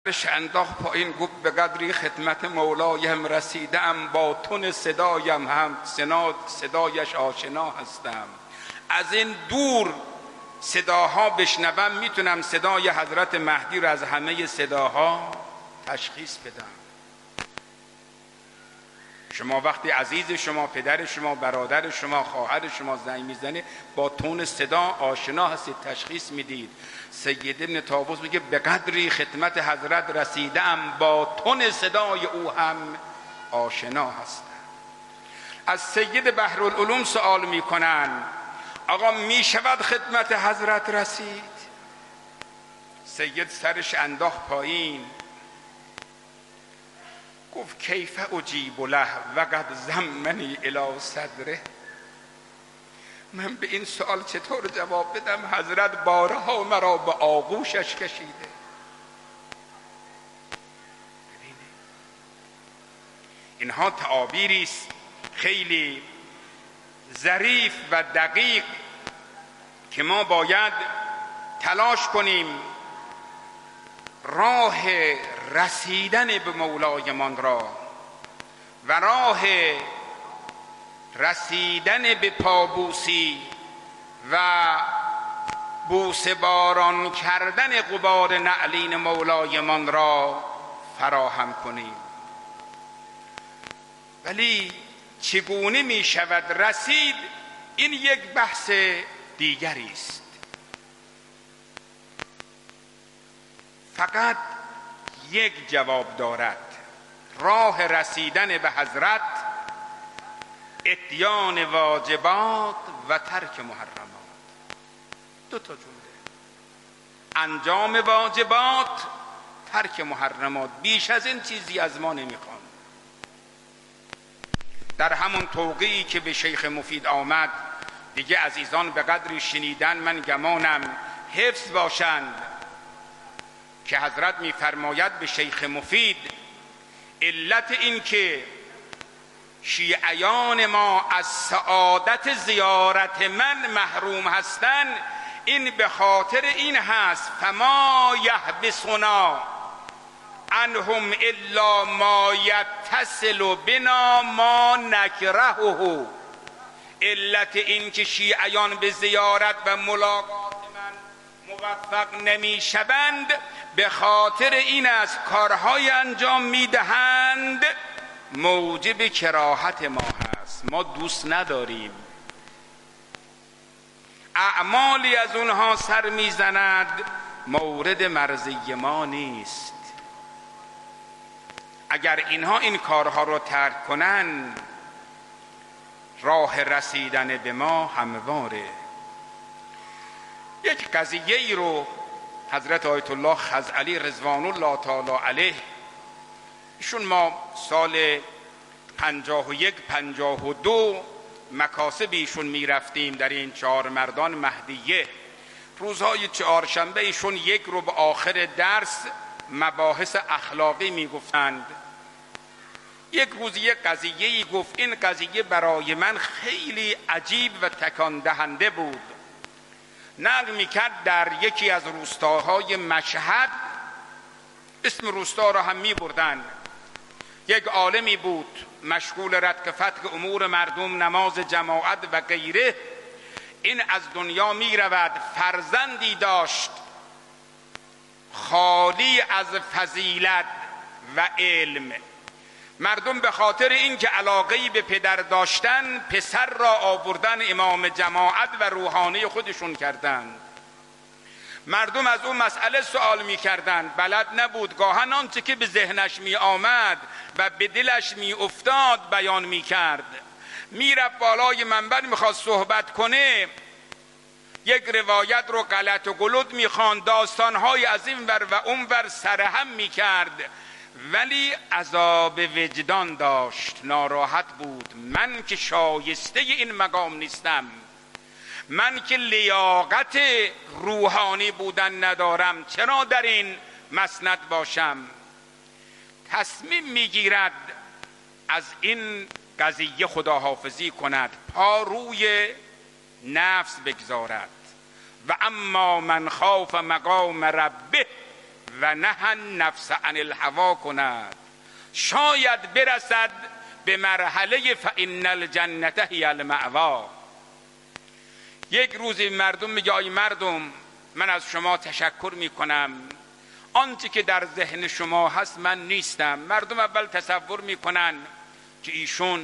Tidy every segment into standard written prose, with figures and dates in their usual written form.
انداخت پایین، گفت به قدری خدمت مولایم رسیدم، با تون صدایم هم صدایش آشنا هستم. از این دور صداها بشنوم میتونم صدای حضرت مهدی رو از همه صداها تشخیص بدم. شما وقتی عزیز شما، پدر شما، برادر شما، خواهر شما زنگ میزنه، با تون صدا آشنا هستید، تشخیص میدید. سید ابن طاووس میگه به قدری خدمت حضرت رسیدم، با تون صدای او هم آشنا هستم. از سید بحرالعلوم سوال میکنن آقا میشود خدمت حضرت رسید؟ سید سرش انداخت پایین، گفت کیف اجیب له وقد ضمنی الی صدره. من به این سوال چطور جواب بدم؟ حضرت بارها مرا به آغوشش کشیده. اینها تعابیری است خیلی ظریف و دقیق که ما باید تلاش کنیم راه رسیدن به مولایمان را و راه رسیدن به پابوسی و بوسه باران کردن غبار نعلین مولایمان را فراهم کنیم. ولی چگونه می شود رسید؟ این یک بحث دیگری است. فقط یک جواب دارد: راه رسیدن به حضرت اتیان واجبات و ترک محرمات. دو تا جمله: انجام واجبات، ترک محرمات. بیش از این چیزی از ما نمیخوان. در همون توقیعی که به شیخ مفید آمد، دیگه عزیزان به قدری شنیدن من گمانم حفظ باشند که حضرت میفرماید به شیخ مفید علت این که شیعیان ما از سعادت زیارت من محروم هستند، این به خاطر این هست فما یحبسنا عنهم الا ما یتصل بنا ما نکرهه. علت این که شیعیان به زیارت و ملاقات من موفق نمی شوند به خاطر این است کارهای انجام می دهند موجب کراهت ما هست، ما دوست نداریم. اعمالی از اونها سر می زند مورد مرضی ما نیست. اگر اینها این کارها رو ترک کنن، راه رسیدن به ما همواره. یک قضیه ای رو حضرت آیت الله خزعلی رضوان الله تعالی علیه، ایشون ما سال 51 52 مکاسب ایشون می رفتیم در این چهار مردان مهدیه. روزهای چهارشنبه ایشون یک رو به آخر درس مباحث اخلاقی می گفتند. یک روز یک قضیه‌ای گفت، این قضیه برای من خیلی عجیب و تکان دهنده بود. نقل میکرد در یکی از روستاهای مشهد، اسم روستا را هم میبردن، یک عالمی بود مشغول ردک فتک امور مردم، نماز جماعت و غیره. این از دنیا میرود، فرزندی داشت خالی از فضیلت و علم. مردم به خاطر اینکه علاقه‌ای به پدر داشتن، پسر را آوردن امام جماعت و روحانی خودشون کردند. مردم از اون مسئله سوال می‌کردند، بلد نبود، گاهن آنچه که به ذهنش می آمد و به دلش می افتاد بیان می‌کرد. میرفت بالای منبر می‌خواست صحبت کنه، یک روایت رو غلط و غلط می‌خواند، داستان‌های از این ور و اون ور سرهم می‌کرد، ولی عذاب وجدان داشت، ناراحت بود. من که شایسته این مقام نیستم، من که لیاقت روحانی بودن ندارم، چرا در این مسند باشم؟ تصمیم میگیرد از این قضیه خداحافظی کند، پا روی نفس بگذارد. و اما من خاف مقام ربه و نهى النفس عن الهوا کند، شاید برسد به مرحله فإن الجنة هی المأوا. یک روزی مردم میگه آی مردم، من از شما تشکر میکنم، آنچه که در ذهن شما هست من نیستم. مردم اول تصور میکنن که ایشون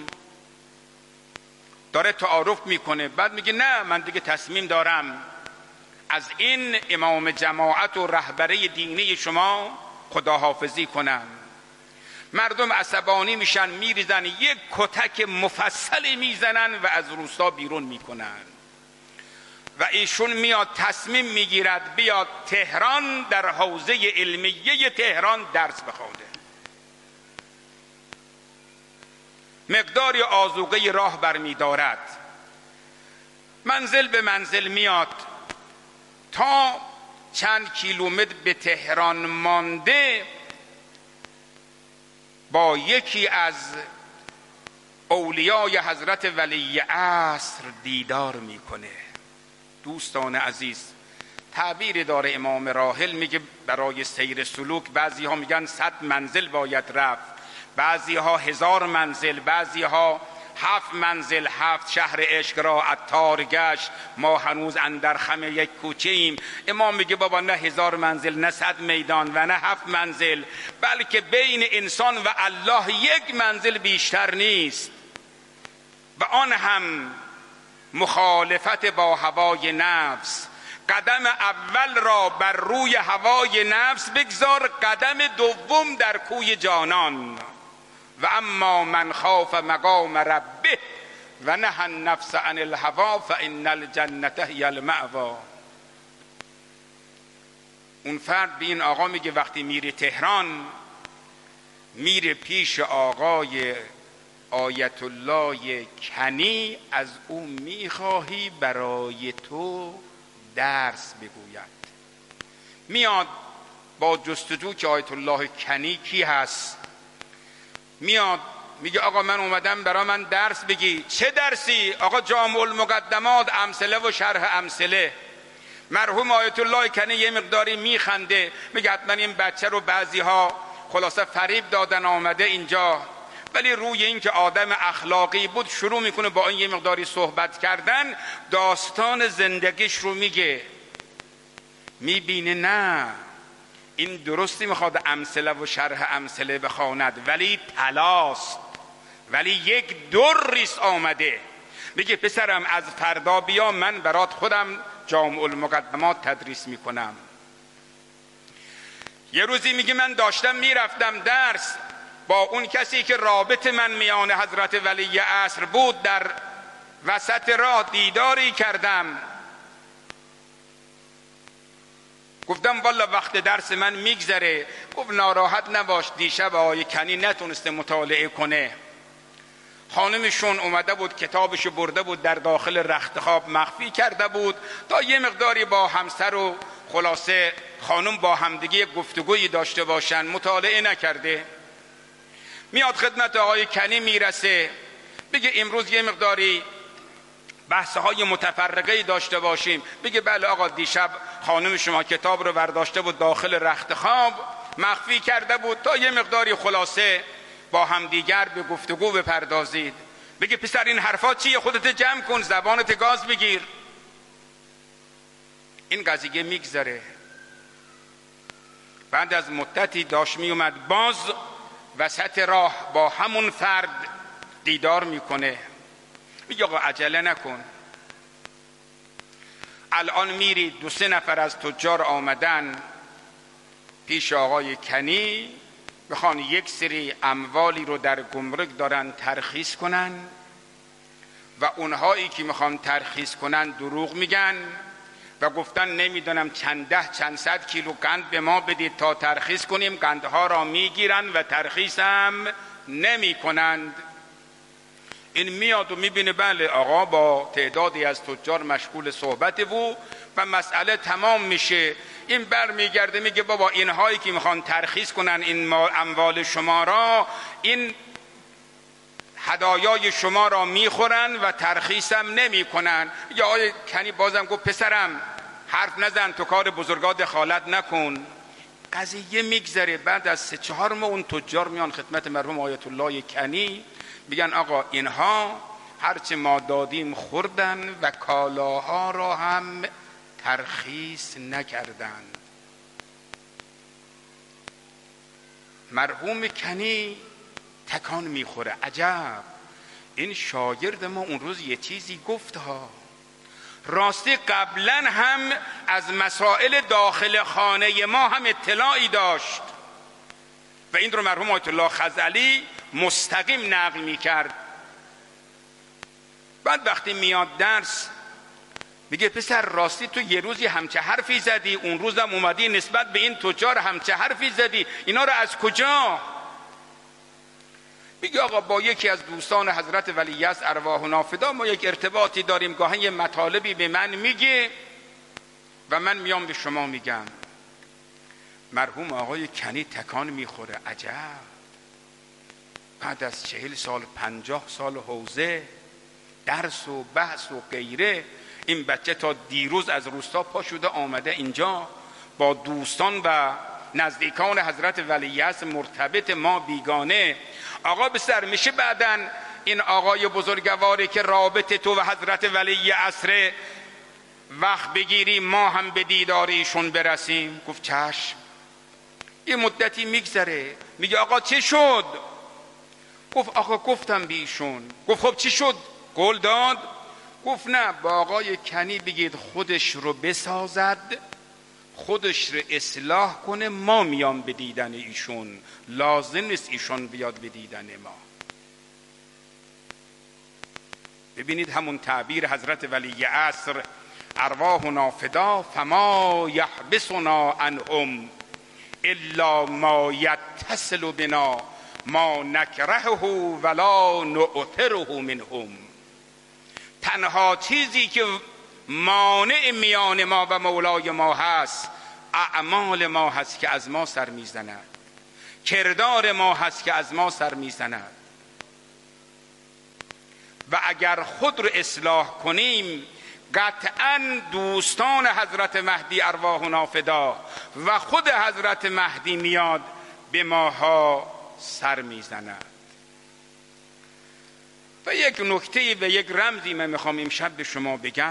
داره تعارف میکنه، بعد میگه نه، من دیگه تصمیم دارم از این امام جماعت و رهبری دینی شما خداحافظی کنم. مردم عصبانی میشن، میریزن، یک کتک مفصلی میزنن و از روستا بیرون میکنن و ایشون میاد تصمیم میگیرد بیاد تهران، در حوزه علمیه تهران درس بخونه. مقداری آذوقه راه برمیدارد، منزل به منزل میاد، تا چند کیلومتر به تهران مانده با یکی از اولیای حضرت ولی عصر دیدار میکنه. دوستان عزیز، تعبیر داره امام راحل، میگه برای سیر سلوک بعضی ها میگن 100 منزل باید رفت، بعضی ها 1000 منزل، بعضی ها 7 منزل. 7 شهر عشق را عطار گشت، ما هنوز اندر خم یک کوچه ایم. امام میگه بابا نه 1000 منزل، نه 100 میدان و نه 7 منزل، بلکه بین انسان و الله 1 منزل بیشتر نیست، و آن هم مخالفت با هوای نفس. قدم اول را بر روی هوای نفس بگذار، قدم دوم در کوی جانان. و اما من خاف مقام ربه و نهى النفس عن الهوا فإن الجنة هی المأوا. اون فرد به این آقا میگه وقتی میره تهران، میره پیش آقای آیت الله کنی، از او میخواهی برای تو درس بگوید. میاد با جستجو که آیت الله کنی کی هست، میاد میگه آقا من اومدم برای من درس بگی. چه درسی؟ آقا جامع المقدمات، امثله و شرح امثله. مرحوم آیت الله کنی یه مقداری میخنده، میگه حتما این بچه رو بعضی ها خلاصه فریب دادن آمده اینجا، ولی روی این که آدم اخلاقی بود شروع میکنه با این یه مقداری صحبت کردن، داستان زندگیش رو میگه. میبینه نه، این درستی میخواد امثله و شرح امثله بخواند، ولی طلاست، ولی یک دریست آمده. میگه پسرم از فردا بیا، من برات خودم جامع المقدمات تدریس میکنم. یه روزی میگه من داشتم میرفتم درس، با اون کسی که رابط من میان حضرت ولی عصر بود در وسط راه دیداری کردم. گفتم والا وقت درس من میگذره. گفت ناراحت نباش، دیشب آقای کنی نتونسته مطالعه کنه، خانمشون اومده بود کتابشو برده بود در داخل رخت خواب مخفی کرده بود تا یه مقداری با همسر و خلاصه خانم با همدیگه گفتگویی داشته باشن، مطالعه نکرده. میاد خدمت آقای کنی میرسه، بگه امروز یه مقداری بحث‌های متفرقه‌ای داشته باشیم. بگه بله آقا، دیشب خانم شما کتاب رو برداشته بود داخل رخت خواب مخفی کرده بود تا یه مقداری خلاصه با همدیگر به گفتگو بپردازید. بگه پسر این حرفا چیه؟ خودت جمع کن، زبانت گاز بگیر. این قضیه میگذره. بعد از مدتی داشت میومد، باز وسط راه با همون فرد دیدار میکنه. میگه آقا عجله نکن، الان میری 2-3 نفر از تجار آمدن پیش آقای کنی، میخوان یک سری اموالی رو در گمرک دارن ترخیص کنن و اونهایی که میخوان ترخیص کنن دروغ میگن و گفتن نمیدونم چند 100 کیلو قند به ما بدید تا ترخیص کنیم. قندها را میگیرن و ترخیص هم نمی کنند. این میاد و میبینه بله آقا با تعدادی از تجار مشغول صحبت بود و مسئله تمام میشه. این بر میگرده میگه بابا اینهایی که میخوان ترخیص کنن این اموال شما را، این هدایای شما را میخورن و ترخیصم نمی کنن. یا آقای کنی بازم گفت پسرم حرف نزن، تو کار بزرگا دخالت نکن، قضیه میگذره. بعد از 3-4 ماه اون تجار میان خدمت مرحوم آیت الله کنی، میگن آقا اینها هرچه ما دادیم خوردن و کالاها را هم ترخیص نکردن. مرحوم کنی تکان میخوره، عجب این شاگرد ما اون روز یه چیزی گفت ها، راستی قبلا هم از مسائل داخل خانه ما هم اطلاعی داشت و این رو مرحوم آیت الله خزعلی مستقیم نقل میکرد. بعد وقتی میاد درس میگه پسر راستی تو یه روزی همچه حرفی زدی، اون روزم اومدی نسبت به این تجار همچه حرفی زدی، اینا رو از کجا؟ میگه آقا با یکی از دوستان حضرت ولیعصر ارواحنا فدا ما یک ارتباطی داریم، گاهی یه مطالبی به من میگه و من میام به شما میگم. مرحوم آقای کنی تکان میخوره، عجب بعد از 40 سال 50 سال حوزه درس و بحث و غیره، این بچه تا دیروز از روستا پا شده آمده اینجا با دوستان و نزدیکان حضرت ولیعصر مرتبط، ما بیگانه. آقا بسر میشه بعدن این آقای بزرگواری که رابطه تو و حضرت ولیعصر وقت بگیری ما هم به دیداریشون برسیم؟ گفت چشم. یه مدتی میگذره، میگه آقا چه شد؟ گفت آقا گفتم بیشون. گفت خب چی شد؟ قول داد؟ گفت نه، با آقای کنی بگید خودش رو بسازد، خودش رو اصلاح کنه، ما میام به دیدن ایشون، لازم نیست ایشون بیاد به دیدن ما. ببینید همون تعبیر حضرت ولیعصر ارواحنا فدا فما یحبسنا عنهم الا ما یتصل بنا ما نکرهه ولا نؤثره منهم. تنها چیزی که مانع میان ما و مولای ما هست اعمال ما هست که از ما سر میزند، کردار ما هست که از ما سر میزند. و اگر خود رو اصلاح کنیم قطعا دوستان حضرت مهدی ارواحنا فدا و خود حضرت مهدی میاد به ماها سر میزند. و یک نکته و یک رمزی من میخوام امشب به شما بگم.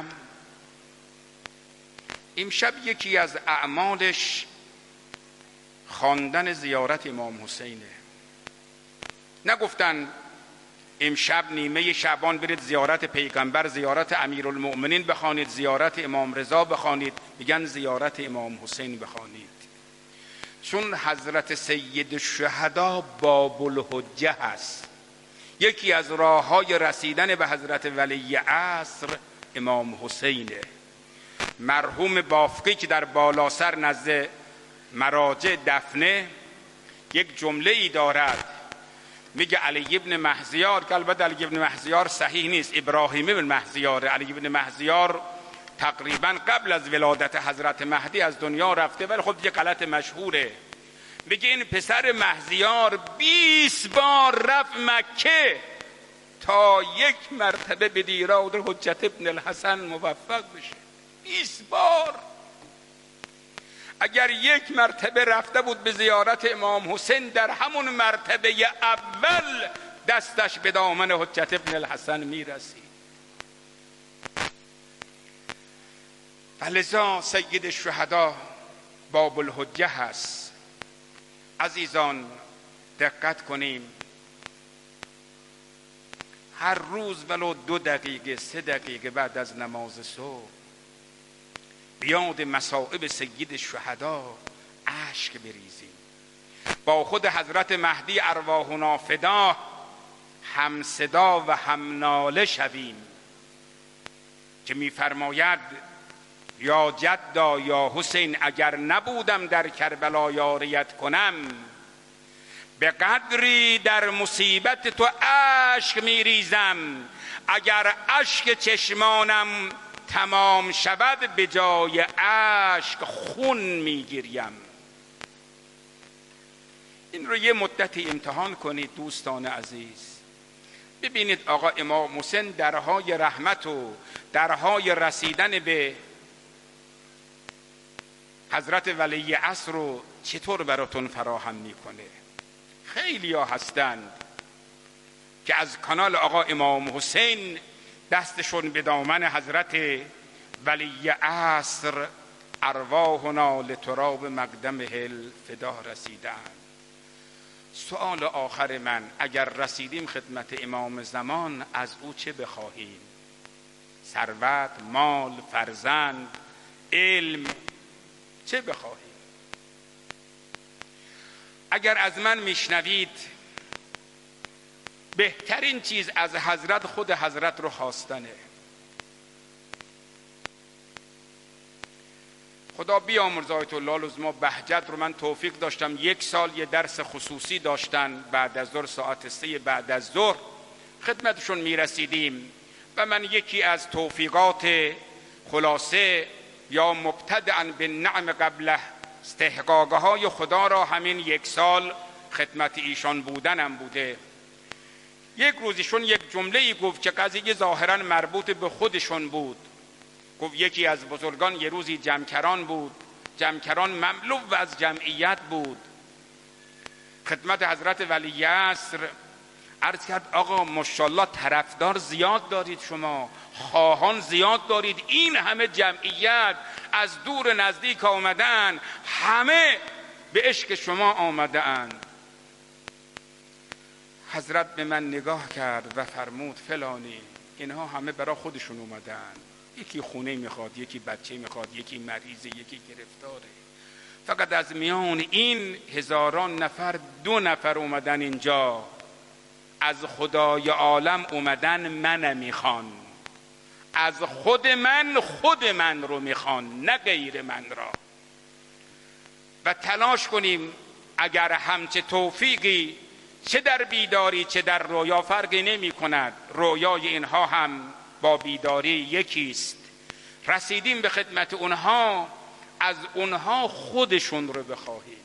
امشب یکی از اعمالش خواندن زیارت امام حسینه. نگفتن امشب نیمه شعبان برید زیارت پیغمبر، زیارت امیرالمؤمنین بخوانید، زیارت امام رضا بخوانید، میگن زیارت امام حسین بخوانید، چون حضرت سید الشهدا باب الحجه هست. یکی از راههای رسیدن به حضرت ولیعصر امام حسینه. مرحوم بافقی که در بالاسر نزد مراجع دفنه یک جمله ای دارد، میگه علی ابن مهزیار، که البته علی ابن مهزیار صحیح نیست، ابراهیم ابن مهزیار. علی ابن مهزیار تقریبا قبل از ولادت حضرت مهدی از دنیا رفته، ولی خب یه غلط مشهوره. میگه این پسر مهزیار 20 بار رفت مکه تا یک مرتبه به دیدار حجت ابن الحسن موفق بشه. 20 بار. اگر یک مرتبه رفته بود به زیارت امام حسین، در همون مرتبه اول دستش به دامن حجت ابن الحسن میرسید. فلذا سید الشهدا باب الحجه هست. عزیزان دقت کنیم، هر روز ولو 2 دقیقه 3 دقیقه بعد از نماز صبح بیاد مصائب سید الشهدا اشک بریزیم، با خود حضرت مهدی ارواحنا فدا هم صدا و هم ناله شویم که میفرماید یا جدا یا حسین اگر نبودم در کربلا یاریت کنم، به قدری در مصیبت تو اشک میریزم، اگر اشک چشمانم تمام شود به جای اشک خون میگیریم. این رو یه مدتی امتحان کنید دوستان عزیز. ببینید آقا امام حسین درهای رحمت و درهای رسیدن به حضرت ولی عصر رو چطور براتون فراهم میکنه. خیلی ها هستند که از کانال آقا امام حسین دستشون به دامن حضرت ولی عصر ارواحنا لتراب مقدمه الفدا رسیدند. سؤال آخر من، اگر رسیدیم خدمت امام زمان، از او چه بخواهیم؟ ثروت، مال، فرزند، علم، چه بخواهیم؟ اگر از من میشنوید، بهترین چیز از حضرت خود حضرت رو خواستنه. خدا بیامرزه آیت الله العظمی بهجت رو من توفیق داشتم 1 سال یه درس خصوصی داشتن بعد از ظهر، ساعت 3 بعد از ظهر خدمتشون میرسیدیم و من یکی از توفیقات خلاصه یا مبتدعا به نعم قبله استحقاقه های خدا را همین 1 سال خدمت ایشان بودنم بوده. یک روزشون یک جمله‌ای گفت که قضیه ظاهراً مربوط به خودشون بود. گفت یکی از بزرگان یه روزی جمکران بود، جمکران مملو از جمعیت بود، خدمت حضرت ولی عصر عرض کرد آقا ماشاءالله طرفدار زیاد دارید، شما خواهان زیاد دارید، این همه جمعیت از دور نزدیک آمدن، همه به عشق شما آمده‌اند. حضرت به من نگاه کرد و فرمود فلانی، اینها همه برای خودشون اومدن، یکی خونه میخواد، یکی بچه میخواد، یکی مریضه، یکی گرفتاره، فقط از میان این هزاران نفر 2 نفر اومدن اینجا، از خدای عالم اومدن من میخوان، از خود من رو میخوان، نه غیر من را. و تلاش کنیم اگر همچه توفیقی چه در بیداری چه در رویا فرقی نمی کند، رویای اینها هم با بیداری یکیست. رسیدیم به خدمت اونها، از اونها خودشون رو بخواهیم.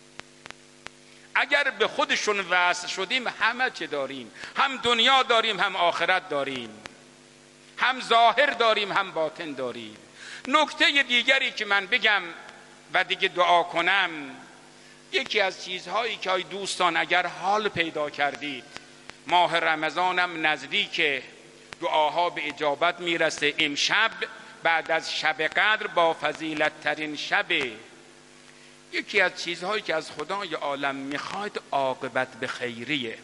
اگر به خودشون وصل شدیم همه چه داریم، هم دنیا داریم هم آخرت داریم، هم ظاهر داریم هم باطن داریم. نکته دیگری که من بگم و دیگه دعا کنم، یکی از چیزهایی که ای دوستان اگر حال پیدا کردید، ماه رمضانم نزدیک، دعاها به اجابت میرسه. امشب بعد از شب قدر با فضیلت ترین شبه. یکی از چیزهایی که از خدای عالم میخواید عاقبت به خیریه،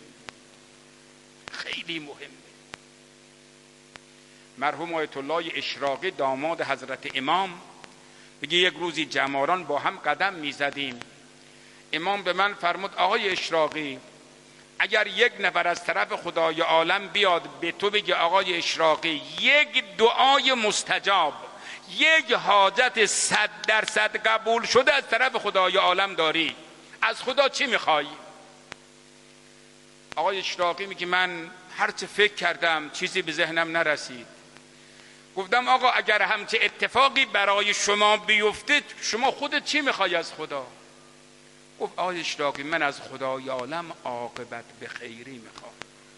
خیلی مهمه. مرحوم آیت الله اشراقی داماد حضرت امام میگه یک روزی جماران با هم قدم میزدیم، امام به من فرمود آقای اشراقی، اگر 1 نفر از طرف خدای عالم بیاد به تو بگه آقای اشراقی یک دعای مستجاب، یک حاجت 100% قبول شده از طرف خدای عالم داری، از خدا چی میخوای؟ آقای اشراقی میگه من هرچه فکر کردم چیزی به ذهنم نرسید. گفتم آقا اگر همچه اتفاقی برای شما بیفته شما خودت چی میخوای از خدا؟ گفت آقای اشراقی من از خدای عالم عاقبت به خیری میخوام.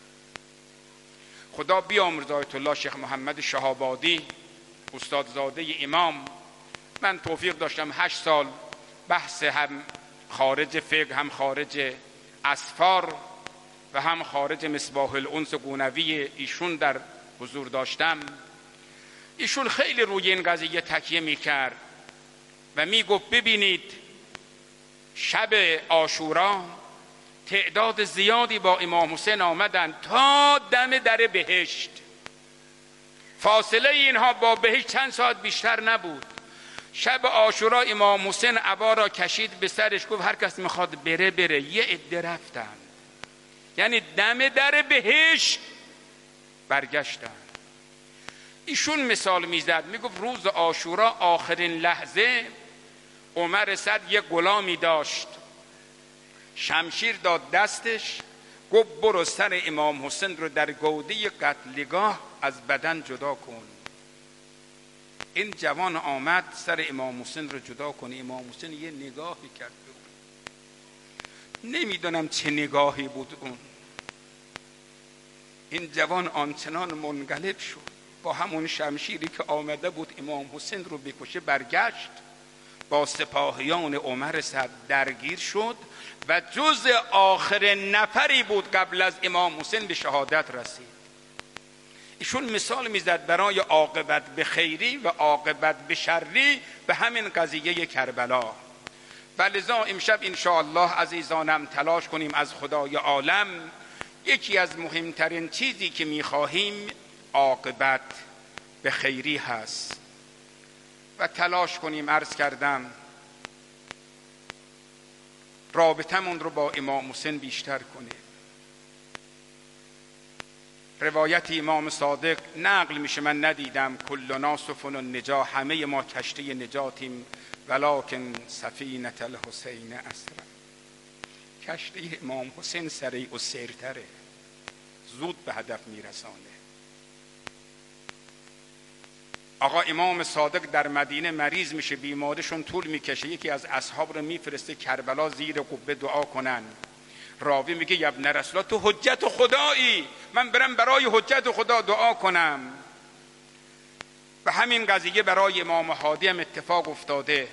خدا بیامرزه آیت الله شیخ محمد شهابادی استادزاده امام، من توفیق داشتم 8 سال بحث هم خارج فقه هم خارج اسفار و هم خارج مصباح الانس قونوی ایشون در حضور داشتم. ایشون خیلی روی این قضیه تکیه میکرد و میگفت ببینید شب عاشورا تعداد زیادی با امام حسین آمدن تا دم در بهشت، فاصله اینها با بهشت چند ساعت بیشتر نبود. شب عاشورا امام حسین عبا را کشید به سرش، گفت هر کس میخواد بره. یه عده رفتن، یعنی دم در بهشت برگشتن. ایشون مثال میزد، میگفت روز عاشورا آخرین لحظه عمر صد یه غلامی داشت، شمشیر داد دستش، گفت برو سر امام حسین رو در گوده قتلگاه از بدن جدا کن. این جوان آمد سر امام حسین رو جدا کنه، امام حسین یه نگاهی کرد به اون، نمیدونم چه نگاهی بود اون. این جوان آنچنان منقلب شد، با همون شمشیری که آمده بود امام حسین رو بکشه برگشت، با سپاهیان عمر صد درگیر شد و جز آخر نفری بود قبل از امام حسین به شهادت رسید. ایشون مثال میزد برای عاقبت به خیری و عاقبت به شری به همین قضیه کربلا. و لذا امشب انشاءالله عزیزانم تلاش کنیم از خدای عالم یکی از مهمترین چیزی که میخواهیم عاقبت به خیری هست و تلاش کنیم عرض کردم رابطمون رو با امام حسین بیشتر کنیم. روایت امام صادق نقل میشه، من ندیدم، کلنا سفن النجا، همه ما کشتی نجاتیم ولکن سفینة الحسین اسرع. کشتی امام حسین سریع و سیرتره، زود به هدف میرسانه. آقا امام صادق در مدینه مریض میشه، بیماریشون طول میکشه، یکی از اصحاب رو میفرسته کربلا زیر قبه دعا کنن. راوی میگه یا ابن رسول الله تو حجت خدایی، من برم برای حجت خدا دعا کنم. و همین قضیه برای امام هادی هم اتفاق افتاده.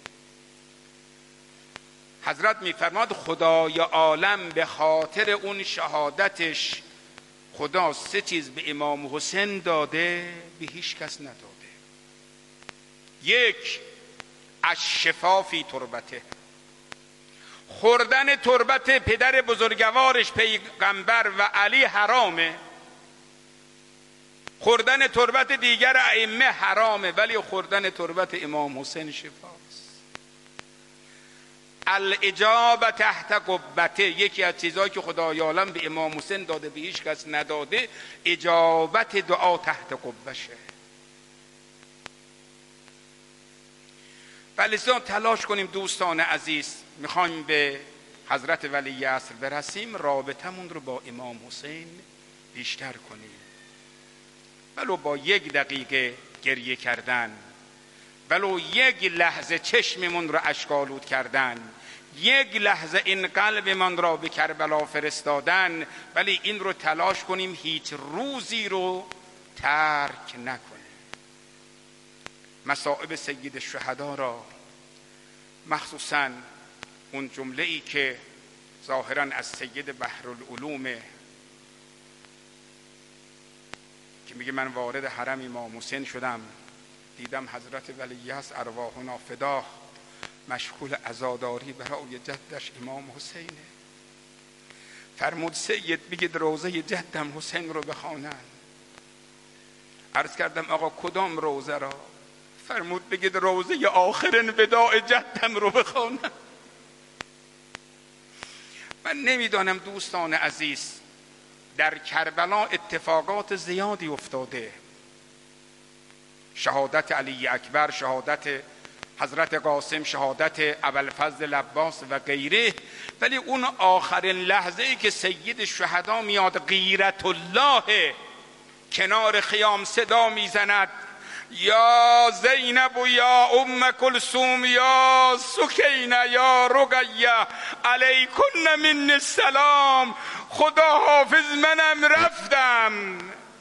حضرت میفرماد خدای عالم به خاطر اون شهادتش خدا 3 چیز به امام حسین داده به هیچ کس نداده. 1 الشفا فی تربته، خوردن تربت پدر بزرگوارش پیغمبر و علی حرامه، خوردن تربت دیگر ائمه حرامه، ولی خوردن تربت امام حسین شفاست. الاجابه تحت قبته، یکی از چیزایی که خدای عالم به امام حسین داده به هیچ کس نداده اجابت دعا تحت قبشه. ولی تلاش کنیم دوستان عزیز، میخوایم به حضرت ولی عصر برسیم، رابطمون رو با امام حسین بیشتر کنیم. ولو با 1 دقیقه گریه کردن، ولو 1 لحظه چشممون رو اشک‌آلود کردن، 1 لحظه این قلبمان را به کربلا فرستادن، ولی این رو تلاش کنیم هیچ روزی رو ترک نکنیم. مصائب سید الشهدا را، مخصوصا اون جمله ای که ظاهرا از سید بحرالعلومه که میگه من وارد حرم امام حسین شدم، دیدم حضرت ولی عصر ارواحنا فداه مشغول عزاداری برای جدش امام حسینه. فرمود سید بگید روضه جدم حسین رو بخوانن. عرض کردم آقا کدام روضه را؟ فرمود بگید روضه آخرین وداع جدم رو بخوانن. من نمیدانم دوستان عزیز، در کربلا اتفاقات زیادی افتاده، شهادت علی اکبر، شهادت حضرت قاسم، شهادت ابوالفضل عباس و غیره، ولی اون آخرین لحظه ای که سید الشهدا میاد غیرت الله کنار خیام صدا میزند یا زینب و یا ام کلثوم یا سکینه یا رقیه علیکن من السلام، خدا حافظ منم رفتم.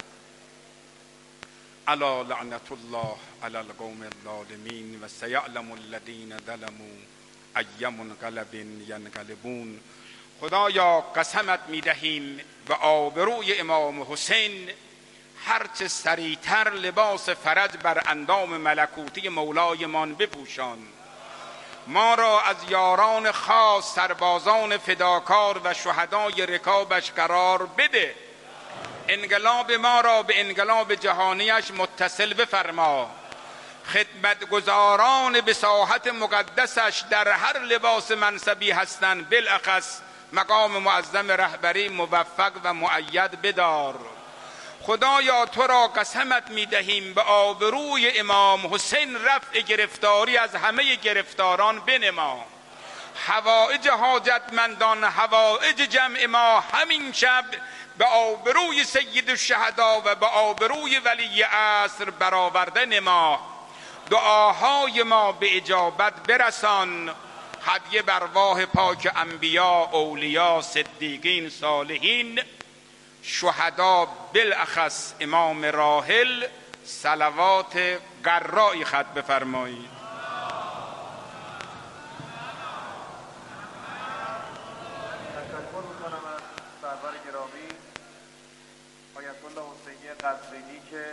الا لعنت الله علی القوم الظالمین و سیعلم الذین ظلموا ای منقلب ینقلبون. خدایا قسمت میدهیم و آبروی امام حسین هرچه سریعتر لباس فرج بر اندام ملکوتی مولایمان بپوشان. ما را از یاران خاص، سربازان فداکار و شهدای رکابش قرار بده. انقلاب ما را به انقلاب جهانیش متصل بفرما. خدمتگزاران به ساحت مقدسش در هر لباس منصبی هستند، بالاخص مقام معظم رهبری موفق و مؤید بدار. خدایا تو را قسمت می دهیم به آبروی امام حسین رفع گرفتاری از همه گرفتاران بنما. حوائج حاجتمندان، حوائج جمع ما همین شب به آبروی سید الشهدا و به آبروی ولی عصر برآورده نما. دعاهای ما به اجابت برسان. هدیه بر ارواح پاک انبیا، اولیا، صدیقین، صالحین، شهدا، بالاخص امام راحل صلوات قرایی خط بفرمایید. تشکر میکنم از سرور گرامی آیت الله حسینی قزوینی که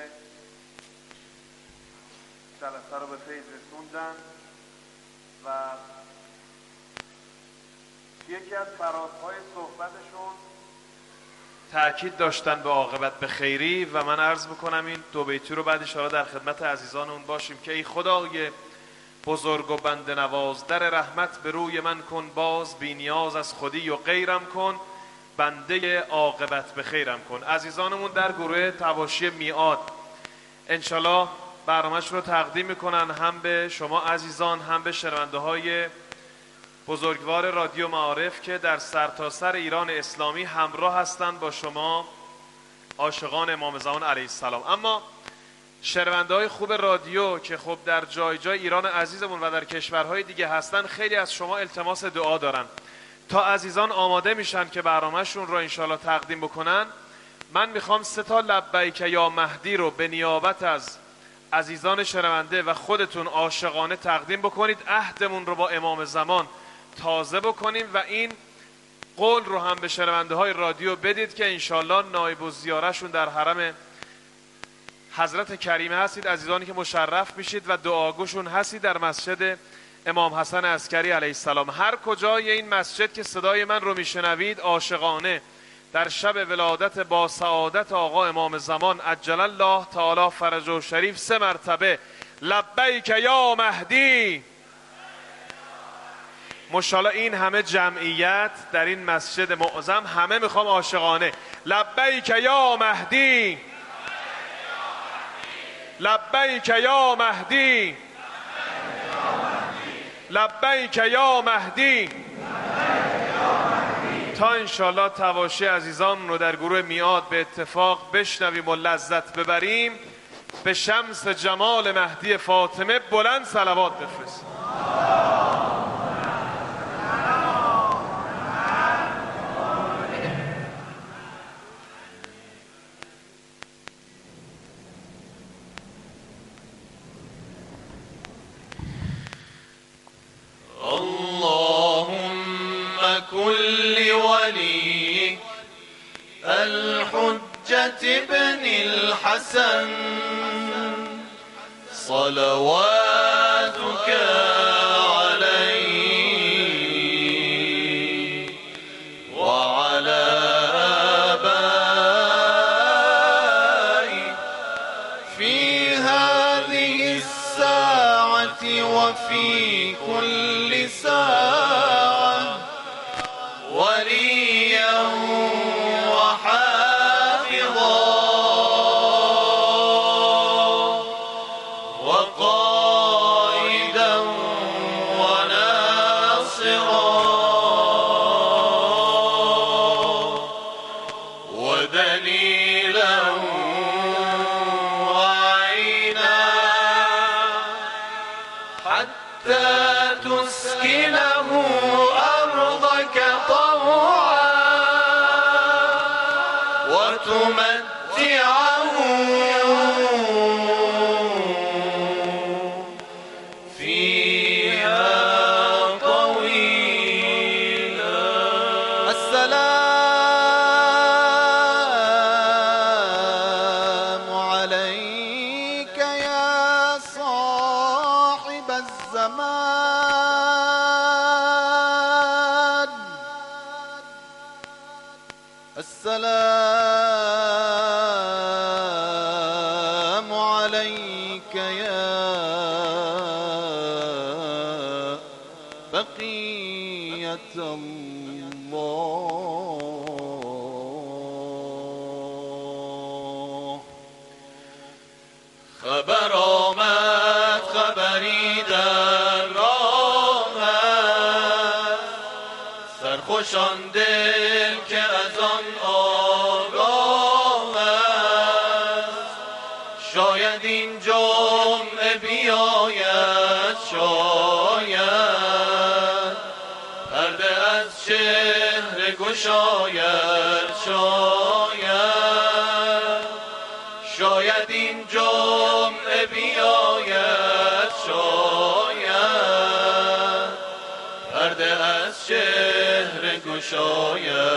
جلسه رو به فیض رسوندن و یکی از فرازهای صحبتشون تأکید داشتن به عاقبت به خیری و من عرض میکنم این دو بیتی رو بعد ان شاءالله در خدمت عزیزانمون باشیم که ای خدای بزرگ و بنده نواز، در رحمت به روی من کن باز، بی نیاز از خودی و غیرم کن، بنده عاقبت به خیرم کن. عزیزانمون در گروه تواشی میعاد انشالله برنامه‌اش رو تقدیم میکنن هم به شما عزیزان هم به شنونده های بزرگوار رادیو معارف که در سرتاسر ایران اسلامی همراه هستند با شما عاشقان امام زمان علیه السلام. اما شنونده های خوب رادیو که خب در جای جای ایران عزیزمون و در کشورهای دیگه هستن، خیلی از شما التماس دعا دارن. تا عزیزان آماده میشن که برنامهشون رو انشالله تقدیم بکنن، من میخوام 3 لبیک یا مهدی رو به نیابت از عزیزان شنونده و خودتون عاشقانه تقدیم بکنید. عهدمون رو با امام زمان تازه بکنیم و این قول رو هم به شنونده های رادیو بدید که انشالله نایب الزیارهشون در حرم حضرت کریمه هستید، عزیزانی که مشرف میشید و دعاگوشون هستید در مسجد امام حسن عسکری علیه السلام. هر کجای این مسجد که صدای من رو میشنوید، عاشقانه در شب ولادت با سعادت آقا امام زمان عجل الله تعالی فرجه شریف 3 مرتبه لبیک یا مهدی. ماشاءالله این همه جمعیت در این مسجد معظم همه میخوام عاشقانه لبیک یا مهدی، لبیک یا مهدی، لبیک یا مهدی، تا انشالله تواشی عزیزان رو در گروه میعاد به اتفاق بشنویم و لذت ببریم. به شمس جمال مهدی فاطمه بلند صلوات بفرست. كل ولي الحجة بن الحسن صلواتك عليه وعلى آبائه في هذه الساعة وفي كل ساعة وليا وحافظا وقائدا وناصرا ودليلا وعينا حتى تسكنه أرضك وتمتعه فيها طويلا. السلام عليك يا صاحب الزمان، السلام عليك يا بقية الله. خبر آمد خبری در راه سرخوشان دل که از آن آگاه است، شاید این جمعه بیاید، شاید پرده از چهره گشاید، شاید این جمعه بیاید، شاید پرده از چهره گشاید.